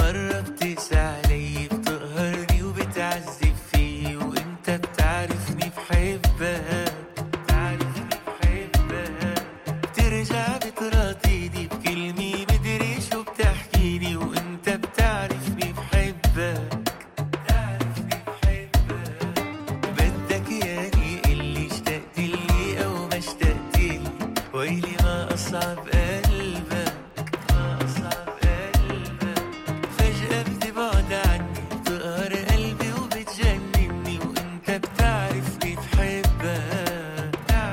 مرة بتقسى علي بتقهرني وبتعذب فيه، وانت بتعرفني بحبك، بترجع بتراضيني بكلمة مدري شو بتحكيني، وانت بتعرفني بحبك، بدك ياني اللي اشتقتلي او ما اشتقتلي، ويلي ما اصعب قلبك، فجأة بتبعد عني بتقهر قلبي وبتجنني، وانت بتعرفني بحبك،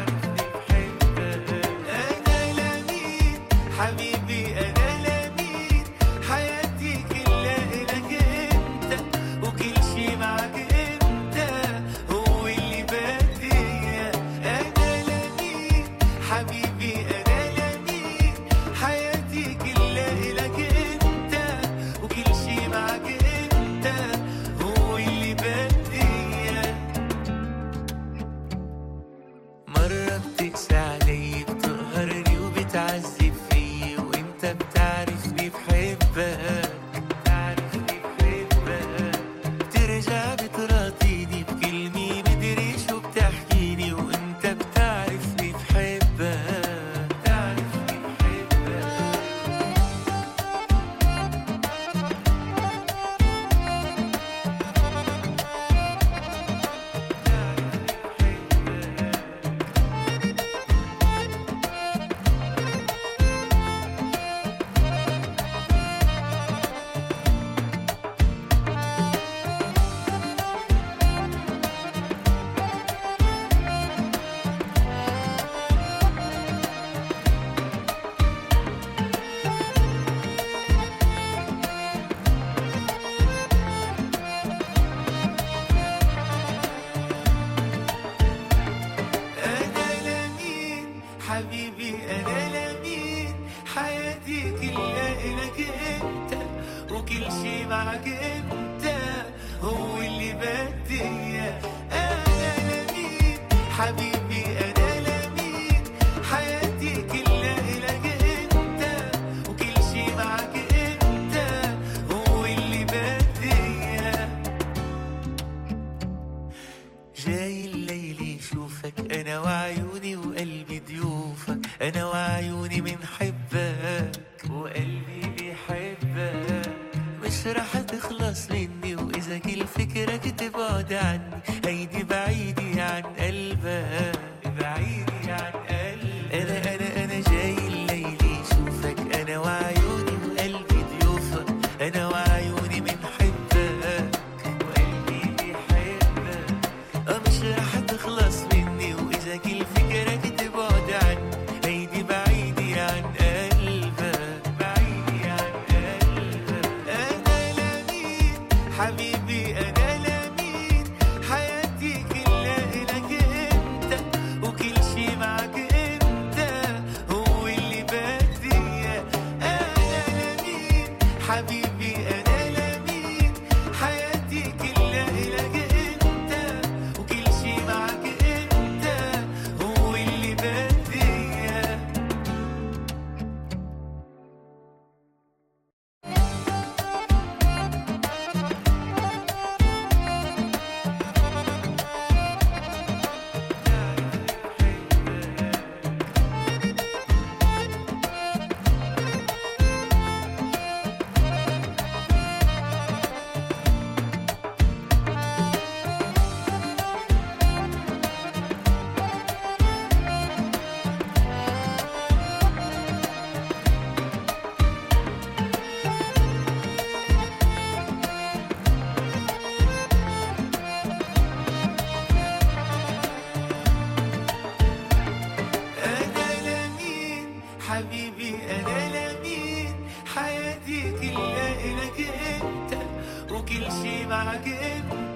انا لمين حبيبي، انا لمين حياتي كلها الك انت، وكل شي معك انت هو اللي بدي اياه. انا لمين حبيبي، انا لمين حياتي كلها الك انت، وكل شي معك انت هو اللي بدي اياه. مرة بتقسى علي بتقهرني وبتعذب فيه، وانت بتعرفني بحبك، بترجع بتراضيني بكلمة مدري شو بتحكيني، وانت بتعرفني بحبك، أنا لمين حبيبي، أنا لمين حياتي كلها إلك أنت، وكل شي معك أنت هو اللي بدي إياه. أنا لمين حبيبي، أنا لمين حياتي كلها إلك أنت، وكل شي معك أنت هو اللي بدي إياه. جاي الليل يشوفك أنا وعيوني وقلبي ضيوفك، أنا وعيوني منحبك وقلبي بيحبك، مش رح تخلص مني، وإذا كل فكرك تبعد عني هيدي بعيدي عن قلبك، بعيدي عن قلبك. أنا جاي الليل يشوفك أنا وعيوني وقلبي ضيوفك، أنا وعيوني منحبك وقلبي بيحبك، مش رح تخلص مني، وإذا كل فكرك تبعد عني هيدي بعيدي عن قلبك، بعيدي عن قلبك. أنا لمين حبيبي، أنا لمين حياتي كلها إلك أنت، وكل شي معك أنت هو اللي بدي إياه. أنا لمين حبيبي، أنا لمين حياتي كلها إلك أنت، وكل شي معك أنت هو اللي بدي إياه. أنا لمين حبيبي، أنا لمين حياتي كلها إلك أنت، وكل شي معك أنت